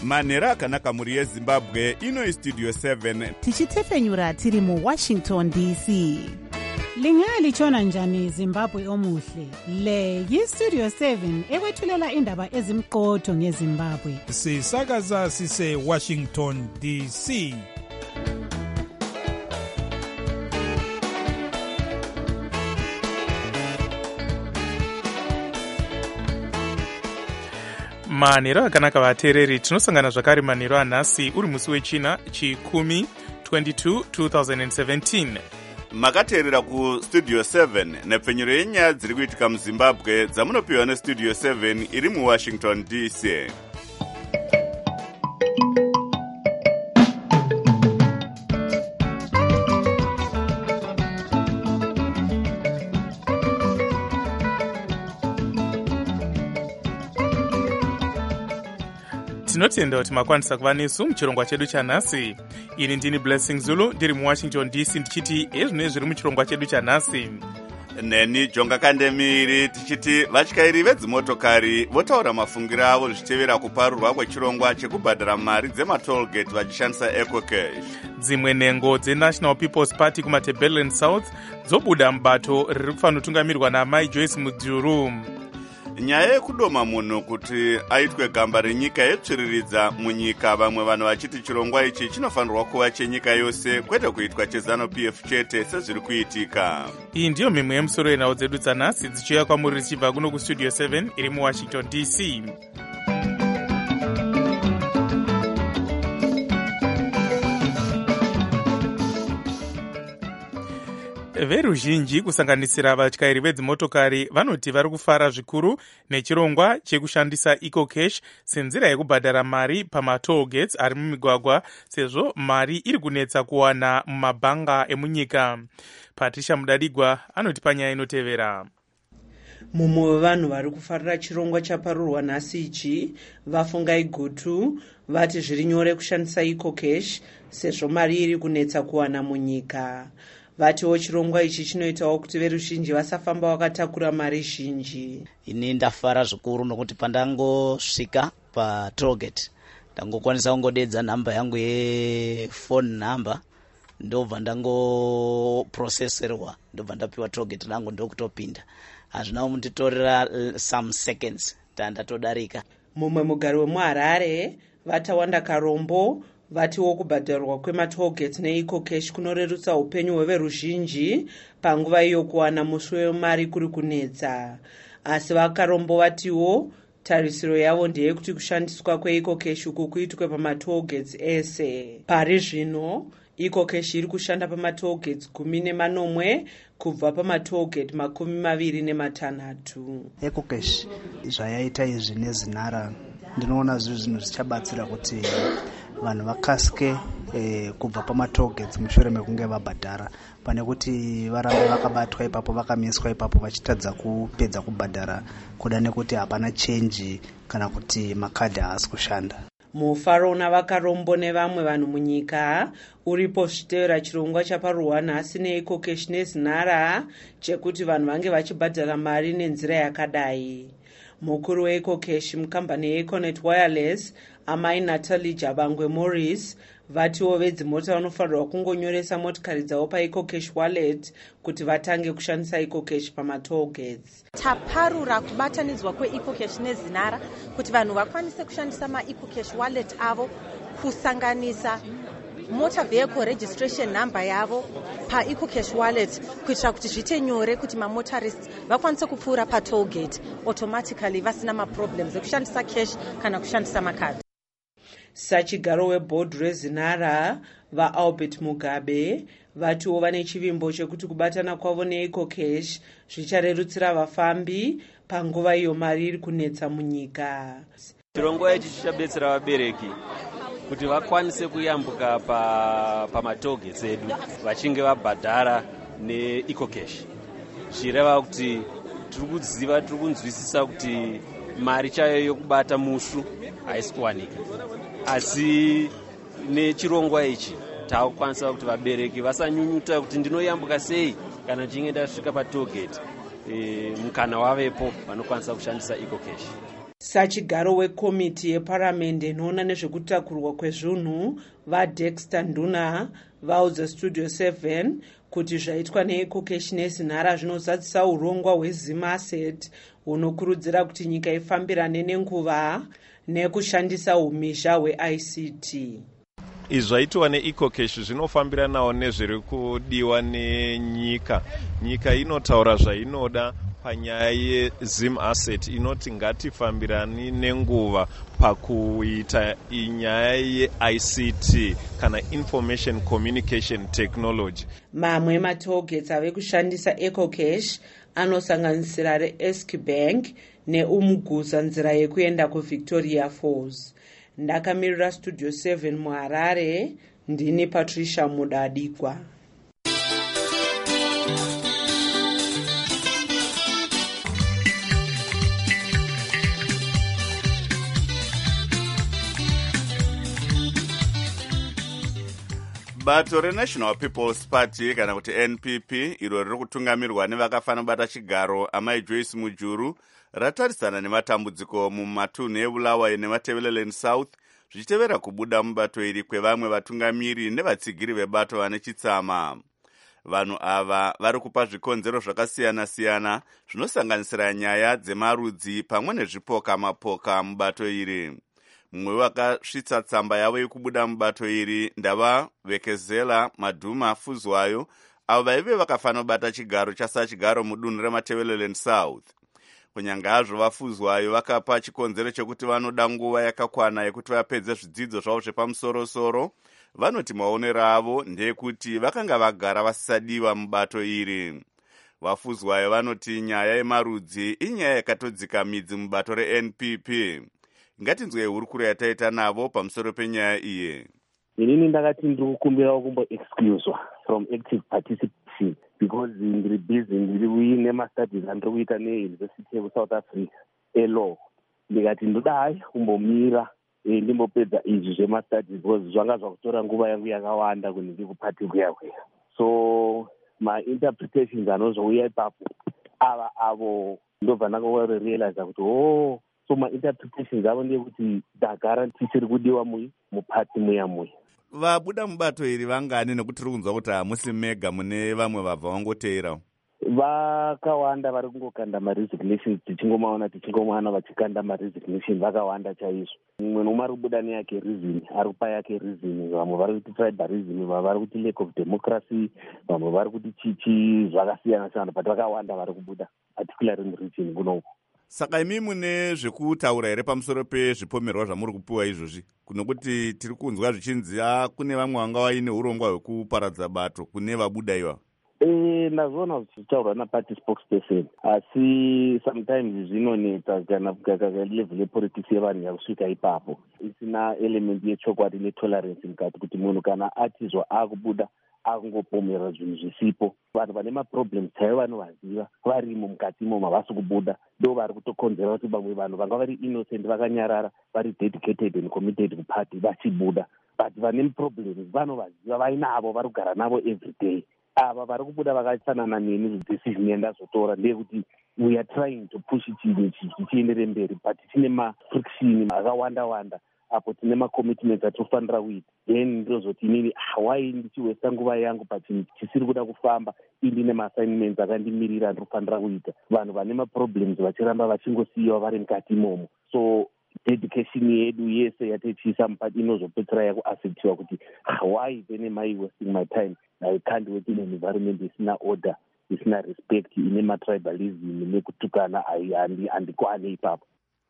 manhero akanaka mhuri yezimbabwe. Ino Studio 7 tichitefenyura tiri mu Washington DC. Lingalitshona njani Zimbabwe omuhle? Le yi-Studio 7 ekwethulela indaba ezimqotho ngeZimbabwe. Sisakaza sise Washington DC. Manhero akanaka vateereri, tinosangana zvakare manhero anhasi uri musi wechina chikumi 22 2017. makateerera ku Studio 7 nepfenyuro yenyaya dziri kuitika muZimbabwe dzamunopiwa neStudio 7 iri muWashington DC. Tinotenda kuti makwanisa kuva nesu muchirongwa chedu chanhasi. Ini ndini Blessing Zulu ndiri muWashington DC ndichiti ezvino zviri muchirongwa chedu chanhasi. Neni Jonga Kandemiri tichiti vatyairi vedzimotokari votaura mafungiro avo zvichitevera kuparurwa kwechirongwa chekubhadhara mari dzematollgate vachishandisa EcoCash. Dzimwe nhengo dzeNational People's Party kumaTebeleland South dzobuda mubato riri kufanotungamirirwa naMai Joyce Mudhuru. Nyaya yekudoma munhu kuti aitwe gamba renyika yetsviriridza munyika, vamwe vanhu vachiti chirongwa ichi chinofanirwa kuva chenyika yose kwete kuitwa cheZANU-PF chete sezviri kuitika. Iyi ndiyo mimwe yemusoro yenhau dzedu dzanhasi dzichiuya kwamuri dzichibva kuno kuStudio 7 iri muWashington DC. Veruzhinji kusanganisira vatyairi vedzimotokari vanoti vari kufara zvikuru nechirongwa chekushandisa EcoCash senzira yekubhadhara mari pamatollgates ari mumigwagwa, sezvo mari iri kunetsa kuwana mumabhanga emunyika. Patricia Mudadigwa anoti panyaya inotevera. Mumwe wevanhu vari kufarira chirongwa chaparurwa nhasi ichi vafungai gutu, vati zviri nyore kushandisa EcoCash sezvo mari iri kunetsa kuwana munyika. Vatiwo chirongwa ichi chinoitawo kuti veruzhinji vasafamba vakatakura mari zhinji. Ini ndafara zvikuru nokuti pandangosvika patollgate ndangokwanisa kungodedza nhamba yangu yefone number, ndobva ndangoprocesserwa, ndobva ndapiwa tollgate rangu ndokutopinda. Hazvina kunditorera some seconds ndatodarika. Mumwe mugari wemuHarare vatawanda Karombo vatiwo kubhadharwa kwematollgate neEcoCash kunorerutsa upenyu hweveruzhinji panguva iyo kuwana musi wemari kuri kunetsa. Asi vakarombo vatiwo tarisiro yavo ndeyekuti kushandiswa kweEcoCash uku kuitwe pamatollgates ese. Pari zvino EcoCash iri kushanda pamatollgates 14 kubva pamatollgate 26. EcoCash zvayaita izvi nezinhara ndinoona zviri zvinhu zvichabatsira kuti vanhu vakasike kubva pamatollgates mushure mekunge vabhadhara, pane kuti varambe vakabatwa ipapo vakamiswa ipapo vachitadza kupedza kubhadhara kuda nekuti hapana chenji kana kuti makadhi haasi kushanda. Mufaro navakarombo nevamwe vanhu munyika uripo zvitevera chirongwa chaparurwa nhasi neEcoCash nezinhara chekuti vanhu vange vachibhadhara mari nenzira yakadai. Mukuru weEcoCash mukambani yeEconet Wireless Amai Natalie Jabangwe Morris vatiwo vedzimota vanofanirwa kungonyoresa motikari dzavo paEcoCash wallet kuti vatange kushandisa EcoCash pamatollgates. Taparura kubatanidzwa kweEcoCash nezinhara kuti vanhu vakwanise kushandisa maEcoCash wallet avo kusanganisa motor vehicle registration number yavo paEcoCash wallet kuitira kuti zviite nyore kuti mamotorists vakwanise kupfuura patollgate automatically vasina maproblems ekushandisa cash kana kushandisa makadhi. Sachigaro webhodhi rezinhara vaAlbert Mugabe vatiwo vane chivimbo chekuti kubatana kwavo neEcoCash zvicharerutsira vafambi panguva iyo mari iri kunetsa munyika. Chirongwa ichi chichabetsera vabereki kuti vakwanise kuyambuka pamatollgates edu vachinge vabhadhara neEcoCash. Zvireva kuti tiri kunzwisisa kuti mari chayo yokubata mushu haisi kuwanika, asi nechirongwa ichi taakukwanisa kuti vabereki vasanyunyuta kuti ndinoyambuka sei kana ndichinge ndasvika patollgate. Mukana wavepo vanokwanisa kushandisa EcoCash. sachigaro wekomiti yeparamende inoona nezvekutakurwa kwezvinhu vaDexter Nduna vaudza Studio 7 kuti zvaitwa neEcocash neZinara zvinozadzisa urongwa hweZimaset hunokurudzira kuti nyika ifambirane nenguva nekushandisa umhizha hweICT. Izvi zvaitwa neEcocash zvinofambiranawo nezviri kudiwa nenyika. Nyika inotaura zvainoda panyaya yeZimaset inoti ngatifambirani nenguva pakuita nyaya yeICT kana Information Communication Technology. Mamwe matollgates ave kushandisa EcoCash anosanganisira reEscbank neUmugusa nzira yekuenda kuVictoria Falls. Ndakamirira Studio 7 muHarare, ndini Patricia Mudadikwa. Bato reNational People's Party kana kuti NPP iro riri kutungamirwa nevakafana bata chigaro amai Joyce Mujuru ratarisana nematambudziko mumatunhu eBulawayo neMatabeleland South zvichitevera kubuda mubato iri kwevamwe vatungamiri nevatsigiri vebato vane chitsama. Vanhu ava vari kupa zvikonzero zvakasiyana-siyana zvinosanganisira nyaya dzemarudzi pamwe nezvipoka mapoka mubato iri. Mumwe wakasvitsa tsamba yavo yekubuda mubato iri ndavavekezela Madhuma Fuzwayo avo vaive vakafana bata chigaro chasachigaro mudunhu reMatabeleland South. Kunyanga hazvo vafuzwayo vakapa chikonzero chekuti vanoda nguva yakakwana yekuti vapedze zvidzidzo zvavo zvepamusoro-soro. Vanoti maonero avo ndeyekuti vakanga vagara vasisadiwa mubato iri. Vafuzwayo vanoti nyaya yemarudzi inyaya yakatodzika midzi mubato reNPP. Ngatinzwe hurukuro yataita navo pamusoro penyaya iyi. Inini ndakati ndiri kukumbira kumbo-excuswa from active participation because ndiri busy ndiri nemastudies andiri kuita neUniversity yeSouth Africa elaw. Ndikati ndoda hai kumbomira ndimbopedza izvi zvemastudies because zvanga zvakutora nguva yangu yakawanda kunenge kupati kuyakuya. So my interpretations anozouya ipapo avo ndobva ndakarealize kuti so ma-interpretations avo ndeyekuti ndagara tichiri kudiwa mupati muya. Vabuda mubato iri vangani nekuti tiri kunzwa kuti hamusi mega mune vamwe vabva vangoteera? Vakawanda vari kungokanda maresignation tichingomana vachikanda maresignation vakawanda chaizvo. Mumwe nomwe ari kubuda neyake reason, ari kupa yake reason. Vamwe vari kuti tribalism, vamwe vari kuti lack of democracy, vamwe vari kuti chichi zvakasiyana-siyana, but vakawanda vari kubuda particularly in region kunoku. Saka imi mune zvekutaura here pamusoro pezvipomerwa zvamuri kupiwa izvozvi? Kunokuti tiri kunzwa zvichinzi kune vamwe vanga vaine urongwa hwekuparadza bato kune vabuda iva. Nazvona zvichitaurwa naparty spokesperson, asi sometimes zvinoneta kana level yepolitics yevanhu yakusvika ipapo isina element yechokwadi netolerance mukati, kuti munhu kana atizwa akubuda akungopomerera zvinhu zvisipo. Vanhu vane maproblems chaivo vanovaziva varimo mukati imo mavasi kubuda, ndo vari kutokonzera kuti vamwe vanhu vanga vari innocent vakanyarara vari dedicated and committed kuparty vachibuda, but vane problems vanovaziva vainavo vari kugara navo everyday. Ava vari kubuda vakafanana neni, decision yandazotora ndeyekuti we are trying to push chinhu chichiendere mberi, but chine mafriction akawanda-wanda apo tine macommitments atofanira kuita. Then ndozoti inini why ndichiwesta nguva yangu pachinhu chisiri kuda kufamba, indine maassignments akandimirira ndinofanira kuita. Vanhu vane maproblems vachiramba vachingosiyiwa vari mukati imomo. So dedication yedu yese yatichiisa mupati inozopedzera yakuaffectiwa kuti why then am I wasting my time? I can't work in an environment isina order, isina respect, ine matribalism nekutukana handikwane ipapo.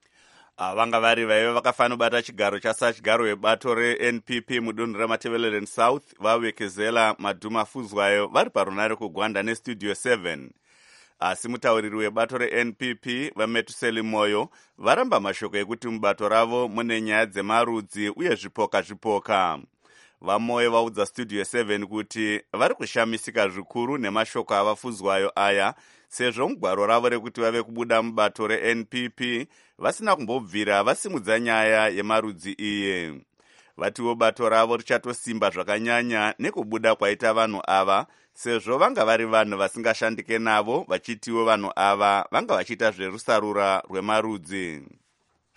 Vanga vari vaive vakafana bata chigaro chasachigaro webato reNPP mudunhu reMatabeleland South vavekezela Madhuma Fuzwayo vari parunare kugwanda neStudio 7. Asi mutauriri webato reNPP vaMetuseli Moyo varamba mashoko ekuti mubato ravo mune nyaya dzemarudzi uye zvipoka. Vamoyo vaudza Studio 7 kuti vari kushamisika zvikuru nemashoko avafuzwayo aya, sezvo mugwaro ravo rekuti vave kubuda mubato reNPP vasina kumbobvira vasimudza nyaya yemarudzi iye. Vatiwo bato ravo richatosimba zvakanyanya nekubuda kwaita vanhu ava, sezvo vanga vari vanhu vasingashandike navo, vachitiwo vanhu ava vanga vachiita zverusarura rwemarudzi.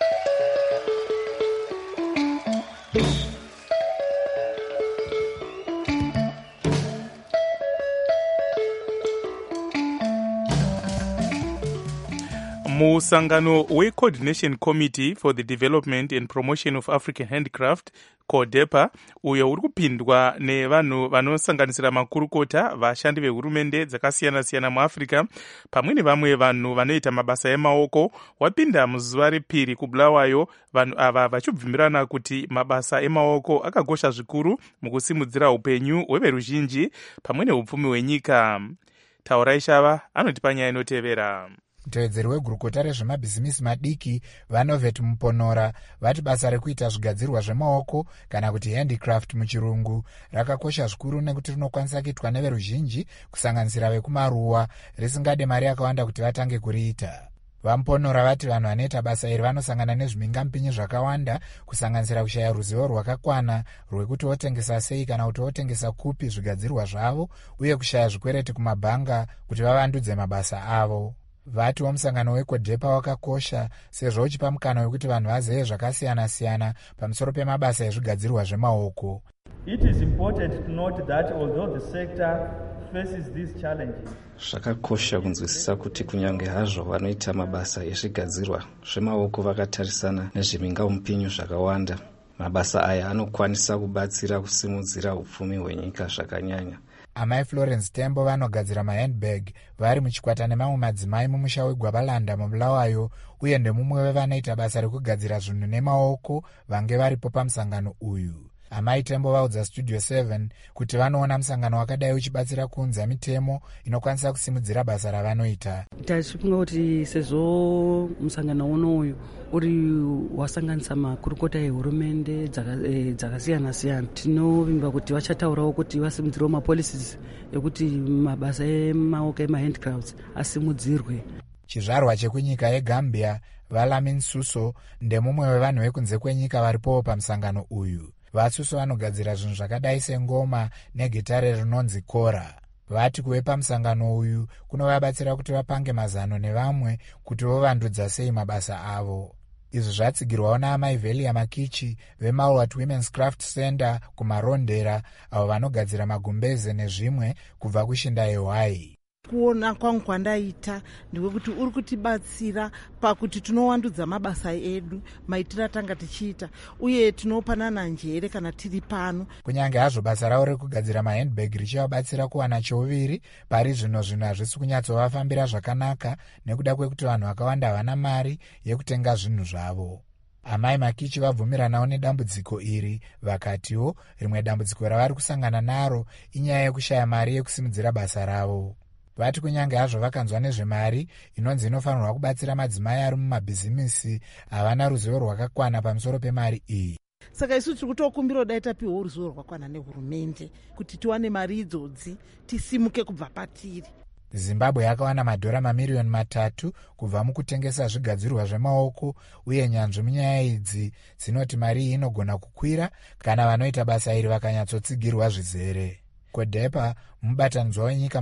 Musangano we-Coordination Committee for the Development and Promotion of African Handicraft, CODEPA, uyo uri kupindwa nevanhu vanosanganisira makurukota, vashandi vehurumende dzakasiyana-siyana muAfrica, pamwe nevamwe vanhu vanoita mabasa emaoko, wapinda muzuva repiri kubulawayo, vanhu ava vachibvumirana kuti mabasa emaoko akakosha zvikuru mukusimudzira upenyu hweveruzhinji pamwe neupfumi hwenyika. Taurai Shava anotipa nyaya inotevera. Mutevedzeri wegurukota rezvemabhizimisi madiki Vanovet Muponora vati basa rekuita zvigadzirwa zvemaoko kana kuti handicraft muchirungu rakakosha zvikuru nekuti rinokwanisa kuitwa neveruzhinji kusanganisira vekumaruwa risingade mari yakawanda kuti vatange kuriita. Vamuponora vati vanhu vanoita basa iri vanosangana nezvimingampinyi zvakawanda kusanganisira kushaya ruzivo rwakakwana rwekuti votengesa sei kana kuti votengesa kupi zvigadzirwa zvavo uye kushaya zvikwereti kumabhanga kuti vavandudze mabasa avo. Vati musangano weCODEPA wakakosha sezvo uchipa mukana wekuti vanhu vazive zvakasiyana-siyana pamusoro pemabasa ezvigadzirwa zvemaoko. It is important to note that although the sector faces these challenges, zvakakosha kunzwisisa kuti kunyange hazvo vanoita mabasa ezvigadzirwa zvemaoko vakatarisana nezvimingaupinyu zvakawanda, mabasa aya anokwanisa kubatsira kusimudzira upfumi hwenyika zvakanyanya. Amai Florence Tembo vanogadzira mahandbag vari muchikwata nemamwe madzimai mumusha weGwabalanda mubulawayo uye ndemumwe wevanoita basa rekugadzira zvinhu nemaoko vange varipo pamusangano uyu. Amai Tembo vaudza Studio 7 kuti vanoona musangano wakadai uchibatsira kuunza mitemo inokwanisa kusimudzira basa ravanoita. Tachifunga kuti sezvo musangano unoyu uri wasanganisa makurukota ehurumende dzakasiyana-siyana, tinovimba kuti vachataurawo kuti vasimudzirewo mapolicies ekuti mabasa emaoko emahandicrafts asimudzirwe. Chizvarwa chekunyika yeGambia Valamin Suso ndemumwe wevanhu vekunze kwenyika varipowo pamusangano uyu. Vasuso vanogadzira zvinhu zvakadai sengoma negitare rinonzi kora. Vati kuve pamusangano uyu kunovabatsira kuti vapange mazano nevamwe kuti vovandudza sei mabasa avo. Izvi zvatsigirwawo naamai Velia Makichi veMalwat Women's Craft Center kumarondera avo vanogadzira magumbeze nezvimwe kubva kushinda yeHwai. Kuona kwangu kwandaita ndewekuti uri kutibatsira pakuti tinowandudza mabasa edu maitira tanga tichiita uye tinopanana njere kana tiri pano. Kunyange hazvo basa ravo rekugadzira mahandbag richivabatsira kuwana chouviri pari zvino hazvisi kunyatsovafambira zvakanaka nekuda kwekuti vanhu vakawanda havana mari yekutenga zvinhu zvavo. Amai Makichi vabvumiranawo nedambudziko iri vakatiwo rimwe dambudziko ravari kusangana naro inyaya yekushaya mari yekusimudzira basa ravo. Vati kunyange hazvo vakanzwa nezvemari inonzi inofanirwa kubatsira madzimai ari mumabhizimisi havana ruzivo rwakakwana pamusoro pemari iyi. Saka isu tiri kutokumbira dai tapiwa ruzivo rwakakwana nehurumende kuti tiwane mari idzodzi tisimuke kubva patiri. Zimbabwe yakawana madhora mamiriyoni 3 kubva mukutengesa zvigadzirwa zvemaoko uye nyanzvi munyaya idzi dzinoti mari iyi inogona kukwira kana vanoita basa iri vakanyatsotsigirwa zvizere. CODEPA mubatanidzwa wenyika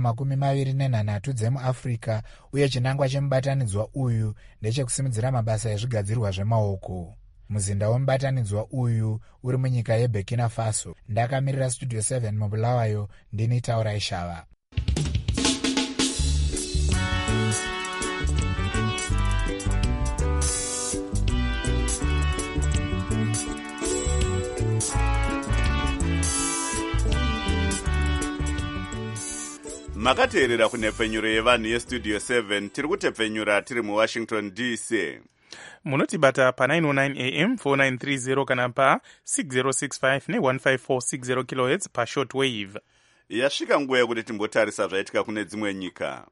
23 dzemuAfrica uye chinangwa chemubatanidzwa uyu ndechekusimudzira mabasa ezvigadzirwa zvemaoko. Muzinda wemubatanidzwa uyu uri munyika yeBurkina Faso. Ndakamirira Studio 7 mubulawayo ndini Taurai Shava. Makateerera kunepfenyuro yevanhu yestudio 7 tiri kutepfenyura tiri muWashington DC. Munotibata pa 909 AM 4930 kana pa 6065 ne15460 kHz pa shortwave. Yasvika nguva yekuti timbotarisa zvaitika kune dzimwe nyika.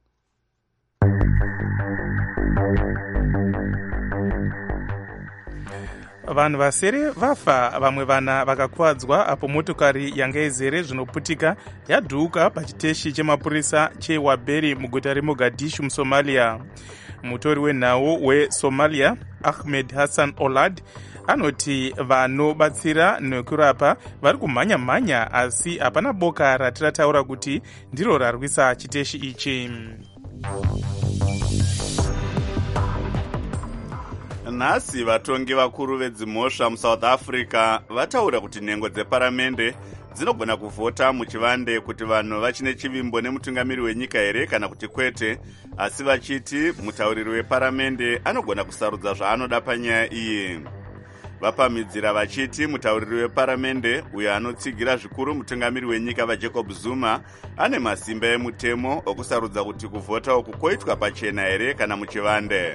Vanhu vasere vafa, vamwe vana vakakuwadzwa apo motokari yanga izere zvinoputika yadhuka pachiteshi chemapurisa cheWaberi muguta reMogadishu muSomalia. Mutori wenhau weSomalia Ahmed Hassan Olad anoti vanobatsira nekurapa vari kumhanya-mhanya asi hapana boka ratirataura kuti ndiro rarwisa chiteshi ichi. nhasi vatongi vakuru vedzimhosva musouth africa vataura kuti nhengo dzeparamende dzinogona kuvhota muchivande kuti vanhu vachine chivimbo nemutungamiri wenyika here kana kuti kwete, asi vachiti mutauriri weparamende anogona kusarudza zvaanoda panyaya iyi. Vapamidzira vachiti mutauriri weparamende uyo anotsigira zvikuru mutungamiri wenyika vaJacob Zuma ane masimba emutemo okusarudza kuti kuvhota uku koitwa pachena here kana muchivande.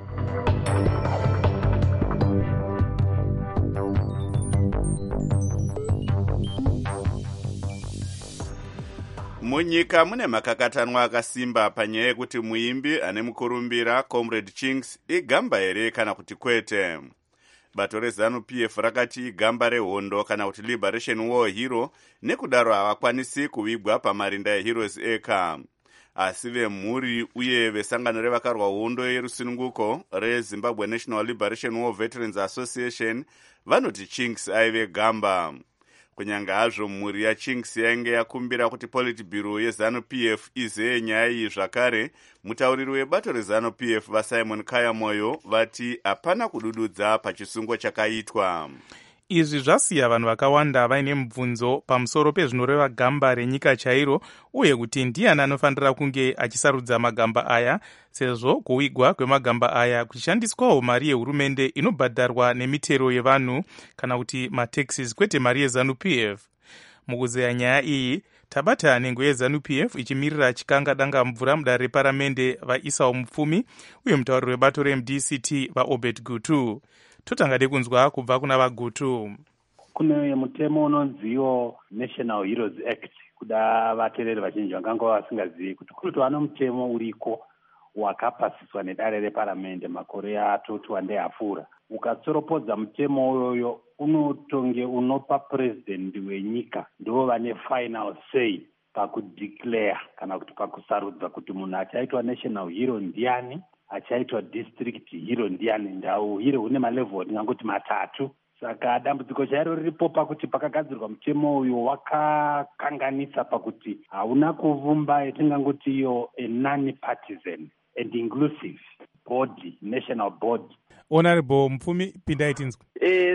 Munyika mune makakatanwa akasimba panyaya yekuti muimbi ane mukurumbira Comrade Chinks igamba here kana kuti kwete. Bato reZANU-PF rakati igamba rehondo kana kuti Liberation War Hero, nekudaro havakwanisi kuvigwa pamarinda eHeroes eka. Asi vemhuri uye vesangano revakarwa hondo yerusununguko reZimbabwe National Liberation War Veterans Association vanoti Chinks aive gamba. Kunyanga hazvo mhuri yaChinks yainge yakumbira kuti Politburo yeZANU-PF izeye nyaya iyi zvakare, mutauriri webato reZANU-PF vaSimon Kayamoyo vati hapana kudududza pachisungo chakaitwa. Izvi zvasiya vanhu vakawanda vaine mubvunzo pamusoro pezvinoreva gamba renyika chairo, uye kuti ndiani anofanira kunge achisarudza magamba aya, sezvo kuvigwa kwemagamba aya kuchishandiswawo mari yehurumende inobhadharwa nemitero yevanhu kana kuti mataxes, kwete mari yeZANU-PF. Mukuzeya nyaya iyi, tabata nhengo yeZANU-PF ichimirira chikanga danga mvura mudare reparamende vaIsau Mupfumi uye mutauriri webato reMDCT vaObed Gutu. Totangade kunzwa kubva kuna vaGutu. Kune mutemo unonziwo National Heroes Act, kuda vateereri vazhinji vanganga vasingazivi kuti kuri vano mutemo uriko wakapasiswa nedare reparamende makore atatu andeyapfuura. Ukatsoropodza mutemo uyoyo unotonge unopa president wenyika ndivo vane final say pakudeclare kana kuti pakusarudza kuti munhu achaitwa national hero ndiani, achaitwa district hero ndiani. Ndau hero une malevel ndingangoti matatu. Saka dambudziko chairo riripo pakuti pakagadzirwa mutemo uyu wakakanganisa pakuti hauna kuvumba yatingangoti iyo a non-partisan and inclusive body, national body. Honorable Mupfumi, pindai tinzwe.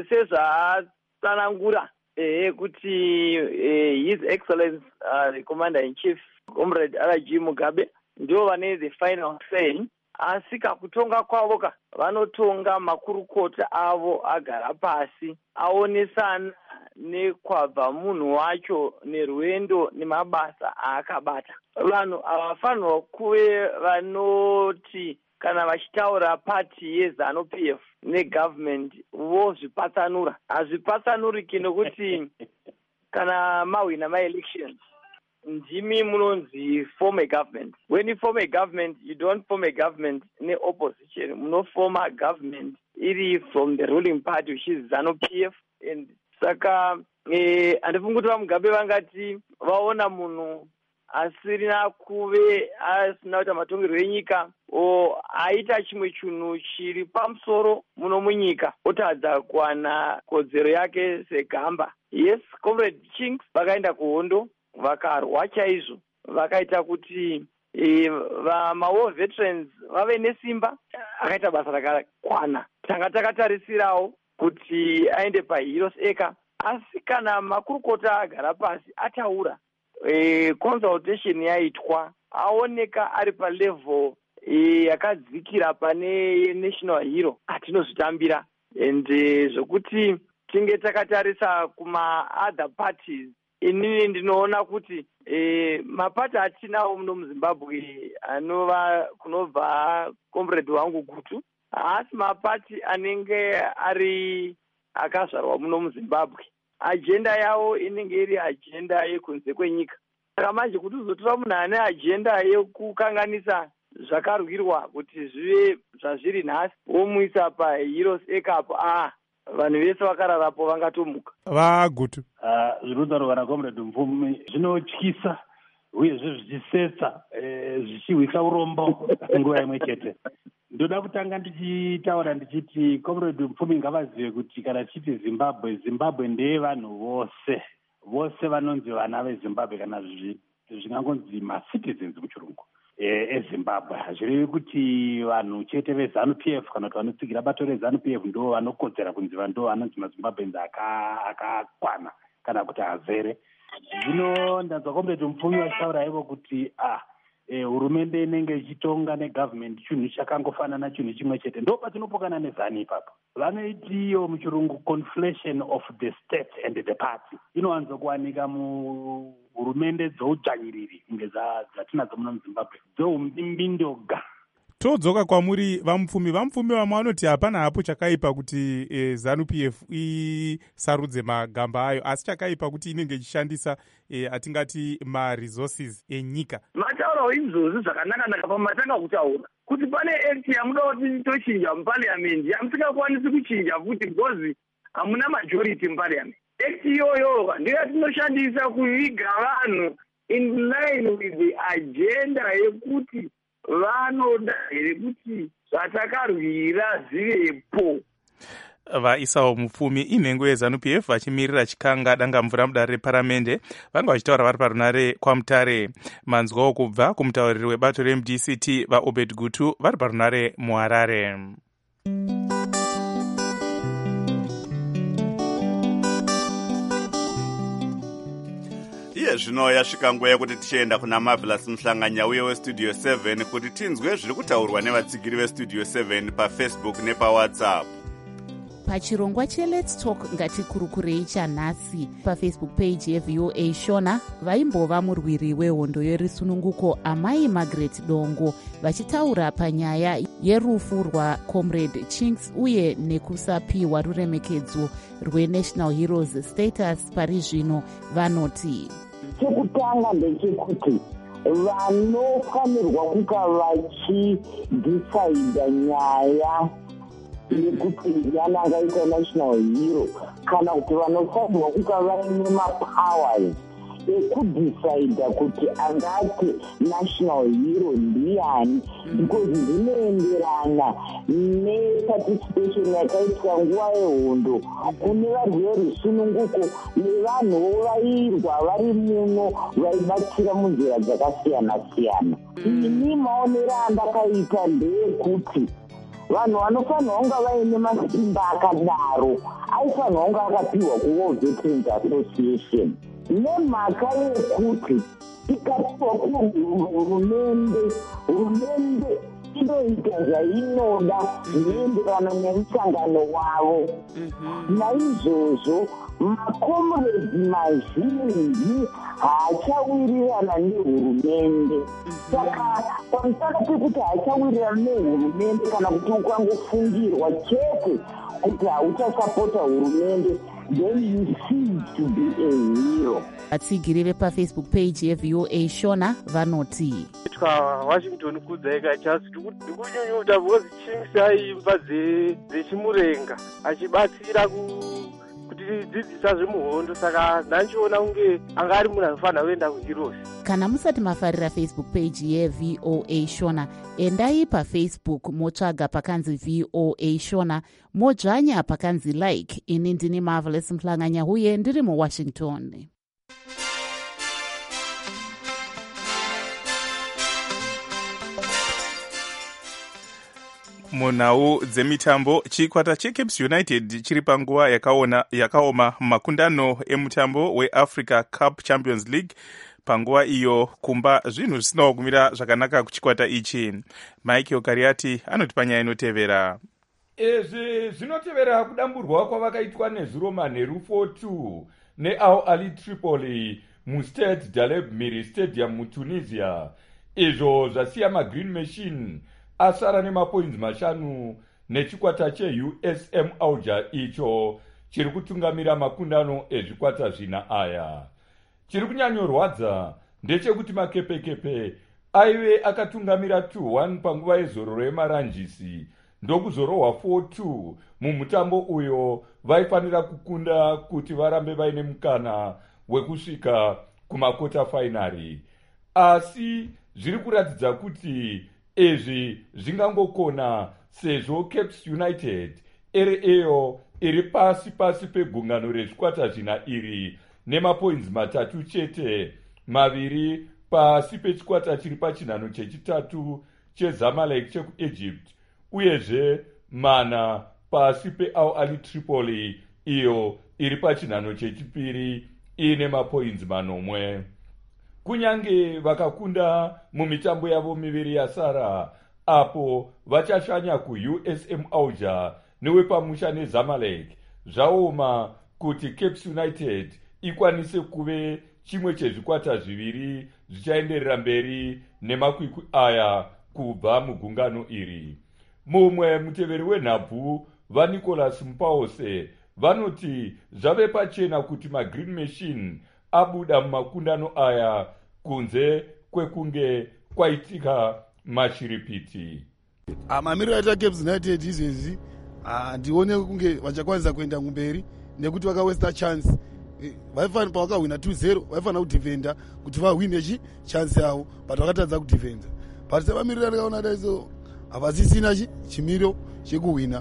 Sezvatsanangura kuti His Excellency the Commander in Chief Comrade R.G. Mugabe ndio vane the final say, asi kakutonga kwavo vanotonga makurukota avo agara pasi aonesana nekwabva munhu wacho nerwendo nemabasa aakabata. Vanhu havafanirwa kuve vanoti kana vachitaura pati yeZANU-PF negovernment vozvipatsanura. Hazvipatsanuriki nekuti kana mahwina ma-elections ndimi munonzi form a government. When you form a government, you don't form a government in the opposition. Muno form a government iri from the ruling party, which is ZANU-PF. And saka andifunga kuti vaMugabe vangati vaona munhu asirina kuve asina kuita matongerwo enyika o aita chimwe chinhu chiri pamusoro muno munyika otadza kuwana kodzero yake segamba. Yes, Comrade Chinks vakaenda kuhondo vakarwa chaizvo, vakaita kuti vama-war veterans vave nesimba, akaita basa rakakwana. Tanga takatarisirawo kuti aende paHeroes eka, asi kana makurukota agara pasi ataura consultation yaitwa aoneka ari palevel yakadzikira pane national hero atinozvitambira, and zvokuti tinge takatarisa kuma other parties, inini ndinoona kuti mapati atinawo muno muZimbabwe anova kunobva comrade wangu Gutu haasi mapati anenge ari akazvarwa muno muZimbabwe. Agenda yavo inenge iri agenda yekunze kwenyika. Saka manje kuti uzotora munhu ane agenda yekukanganisa zvakarwirwa kuti zvive zvazviri nhasi womuisa paHeroes ekapo, vanhu vese vakararapo vangatomuka. vaGutu zvirudaro kana Comrade Mupfumi zvinotyisa uyezve zvichisetsa zvichihwisa urombo nguva imwe chete. Ndoda kutanga ndichitaura ndichiti Comrade Mupfumi ngavazive kuti kana tichiti Zimbabwe ndeye vanhu vose vanonzi vana veZimbabwe kana zvingangonzi ma-citizens muchirungu. ezimbabwe. Hazvirevi kuti vanhu chete veZANU-PF kana kuti vanotsigira bato reZANU-PF ndo vanokodzera kunzi ndo vanonzi mazimbabwenzi akakwana kana kuti azere. Zvino ndanzwa kombeti mupfumi vachitaura ivo kuti hurumende inenge ichitonga negovernment chinhu chakangofanana chinhu chimwe chete. Ndo patinopokana neZANU ipapo. Vanoiti iyo muchirungu conflation of the state and the party. Inowanzokuwanika hurumende dzoudzvanyiriri kunge dzatinadzo muno muZimbabwe dzoumbindoga. Todzoka kwamuri vamupfumi vamwe vanoti hapana hapo chakaipa kuti ZANU-PF isarudze magamba ayo, asi chakaipa kuti inenge ichishandisa atingati maresources enyika. Mataurawo izvozvo zvakanaka pamatanga kutaura kuti pane act yamuda kuti tochinja muparliament yamusingakwanisi kuchinja futi because hamuna majority muparliament. Act iyoyo ndiyatinoshandisa kuviga vanhu in line with the agenda yekuti vanoda here kuti zvatakarwira zvivepo. Vaisawo mupfumi inhengo yeZANU-PF vachimirira chikanga danga mvura mudare reparamende vanga vachitaura vari parunare kwaMutare. Manzwawo kubva kumutauriri webato reMDCT vaObed Gutu vari parunare muHarare. Iye zvino yasvika nguva yekuti tichienda kuna Marvelous Muhlanganya uye weStudio 7 kuti tinzwe zviri kutaurwa nevatsigiri veStudio 7 paFacebook nepaWhatsApp. Pachirongwa cheLet's Talk ngatikurukurei chanhasi paFacebook page yeVOA Shona vaimbova murwiri wehondo yerisununguko Amai Margaret Dongo vachitaura panyaya yerufu rwaComrade Chinks uye nekusapiwa ruremekedzo rweNational Heroes status pari zvino. Vanoti chekutanga ndechekuti vanofanirwa kuka vachidhisaidha nyaya yekuti ndiani angaita national hero kana kuti vanofanirwa kuka vaine mapowers ekudhisaidha kuti angati national hero ndiani, because zvinoenderana neparticipation yakaitwa nguva yehondo kune varwi verusununguko nevanhuwo vairwa vari muno vaibatsira munzira dzakasiyana-siyana. Ini maonero andakaita ndeyekuti vanhu vanofanirwa kunga vaine masimba akadaro aifanirwa kunga akapiwa kuWorld Veterans Association nemhaka yekuti ikapiwa kuhurumende inoita zvainoda zvinoenderana nemusangano wavo. Naizvozvo makomrades mazhinji haachawirirana nehurumende. Saka pamusana pekuti haachawirirana nehurumende kana kuti ukangofungirwa chete kuti hauchasapota hurumende, then you cease to be a hero. Vatsigiri vepaFacebook page yeVOA Shona vanoti Washington kudzaika chasi ndikunyunyuta because Chinks aimba dzechimurenga achibatsira kuti dzidzisa zvemuhondo, saka ndanchiona kunge anga ari munhu anofanira kuenda kuHeroes. Kana musati mafarira Facebook page yeVOA Shona, endai paFacebook motsvaga pakanzi VOA Shona, modzvanya pakanzi like. Ini ndini Marvelous Muhlanganya uye ndiri muWashington. Munhau dzemitambo, chikwata cheCaps United chiri panguva yakaoma makundano emutambo weAfrica Cup Champions League. Panguva iyo kumba zvinhu zvisinawo kumira zvakanaka kuchikwata ichi. Michael Kariati anoti panyaya inotevera. Izvi zvinotevera kudamburwa kwavakaitwa neZuromanheru 4-2 neAl Ahly Tripoli muStade Daleb Miri Stadium muTunisia. Izvo zvasiya maGreen Machine asara nemapoints 5 nechikwata cheUSM Alger icho chiri kutungamira makundano ezvikwata zvina aya. Chiri kunyanyorwadza ndechekuti makepekepe aive akatungamira 2-1 panguva yezororo yemaranjisi ndokuzorohwa 4-2 mumutambo uyo vaifanira kukunda kuti varambe vaine mukana wekusvika kumakota fainari. Asi zviri kuratidza kuti izvi zvingangokona sezvo Caps United iyo iri pasi pegungano rezvikwata zvina iri nemapoints 3 chete, 2 pasi pechikwata chiri pachinhano chechitatu chezamalek chekuegypt, uyezve mana pasi peAl Ahly Tripoli iyo iri pachinhano chechipiri ine mapoints 9. Kunyange vakakunda mumitambo yavo miviri yasara, apo vachashanya kuUSM Alger newepamusha nezamalek, zvaoma kuti Cape United ikwanise kuve chimwe chezvikwata zviviri zvichaenderera mberi nemakwikwi aya kubva mugungano iri. Mumwe muteveri wenhabvu vaNicolas Mpause vanoti zvave pachena kuti maGreen Machine abuda mumakundano aya kunze kwekunge kwaitika mashiripiti. Mamiriro aita Cape United izvezvi handione kunge vachakwanisa kuenda kumberi nekuti vakawesta chance. Vaifana pavakahwina 2-0 vaifana kudhifenda kuti vahwine chance yavo, but vakatadza kudhifenda. But sevamiriro atakaona daiso havasisina chimiro chekuhwina,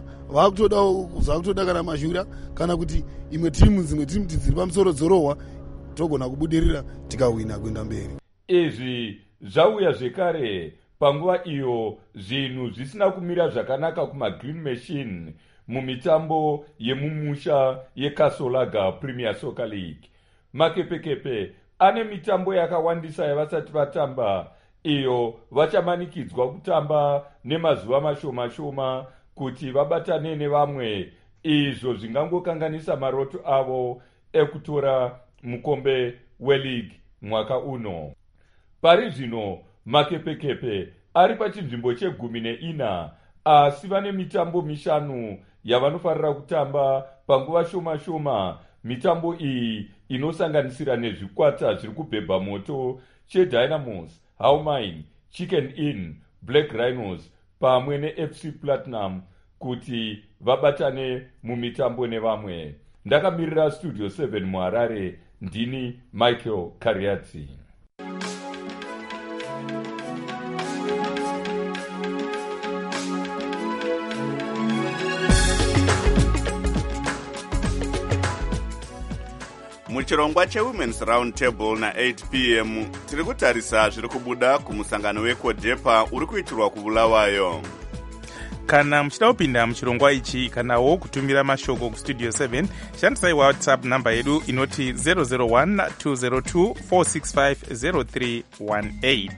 vakutoda kana mashura kana kuti imwe timu dziri pamusoro-dzorohwa togona kubudirira tikahwina kuenda mberi. Izvi zvauya zvekare panguva iyo zvinhu zvisina kumira zvakanaka kumaGreen Machine mumitambo yemumusha yeKasolaga Premier Soccer League. Makepekepe ane mitambo yakawandisa yavasati vatamba, iyo vachamanikidzwa kutamba nemazuva mashoma kuti vabatane nevamwe, izvo zvingangokanganisa maroto avo ekutora mukombe weLeague mwaka uno. Pari zvino Makepekepe ari pachinzvimbo che14, asi vane mitambo 5 yavanofarira kutamba panguva shoma. Mitambo iyi inosanganisira nezvikwata zviri kubhebha moto cheDynamos, Howmine, Chicken Inn, Black Rhinos pamwe neFC Platinum kuti vabatane mumitambo nevamwe. Ndakamirira Studio 7 muHarare, ndini Michael Kariatsi. muchirongwa chewomen's round table na8 p.m. tiri kutarisa zviri kubuda kumusangano weCODEPA uri kuitirwa kuBulawayo. Kana muchida kupinda muchirongwa ichi kanawo kutumira mashoko kustudio 7, shandisai WhatsApp namba yedu inoti 001 202 465 0318.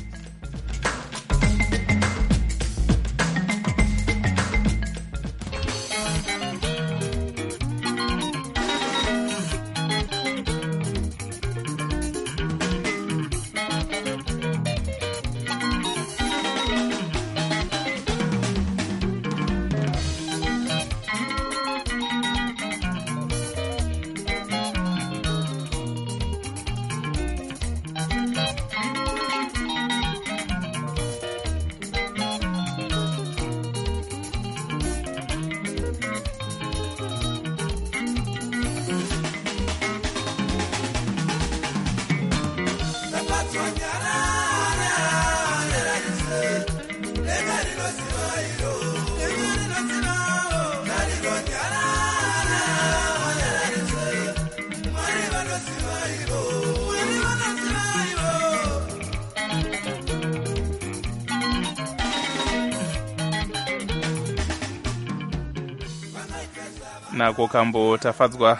nako kambo tafadzwa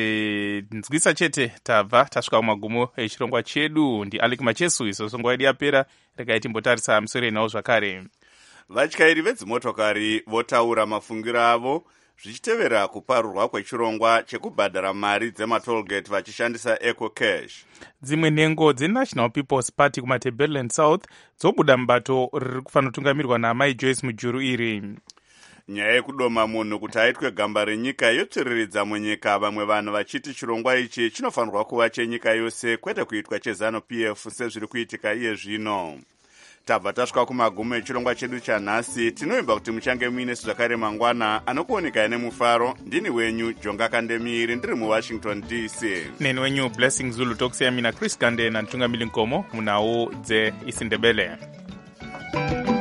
nzwisa chete tabva tasvika kumagumo echirongwa chedu. ndiAlec Machesu. iso songo yedu yapera, regai timbotarisa musoro nawo zvakare. vatyairi vedzimotokari votaura mafungiro avo zvichitevera kuparurwa kwechirongwa chekubhadhara mari dzematolgate vachishandisa EcoCash. dzimwe nhengo dzeNational People's Party kumaTebeleland South dzobuda mubato riri kufanira kutungamirwa naamai Joyce Mujuru iri. nyaya yekudoma munhu kuti aitwe gamba renyika yotsviriridza munyika, vamwe vanhu vachiti chirongwa ichi chinofanirwa kuva chenyika yose kwete kuitwa cheZANU-PF sezviri kuitika iye zvino. tabva tasvika kumagumo echirongwa chedu chanhasi. tinovimba kuti muchange muine zvakare mangwana anokuonekai nemufaro. ndini wenyu Jonga Kandemiri, ndiri muWashington DC. neni wenyu Blessing Zulu tokusiyamina Chris Gande na Ntungamili Nkomo munawo dzeIsindebele.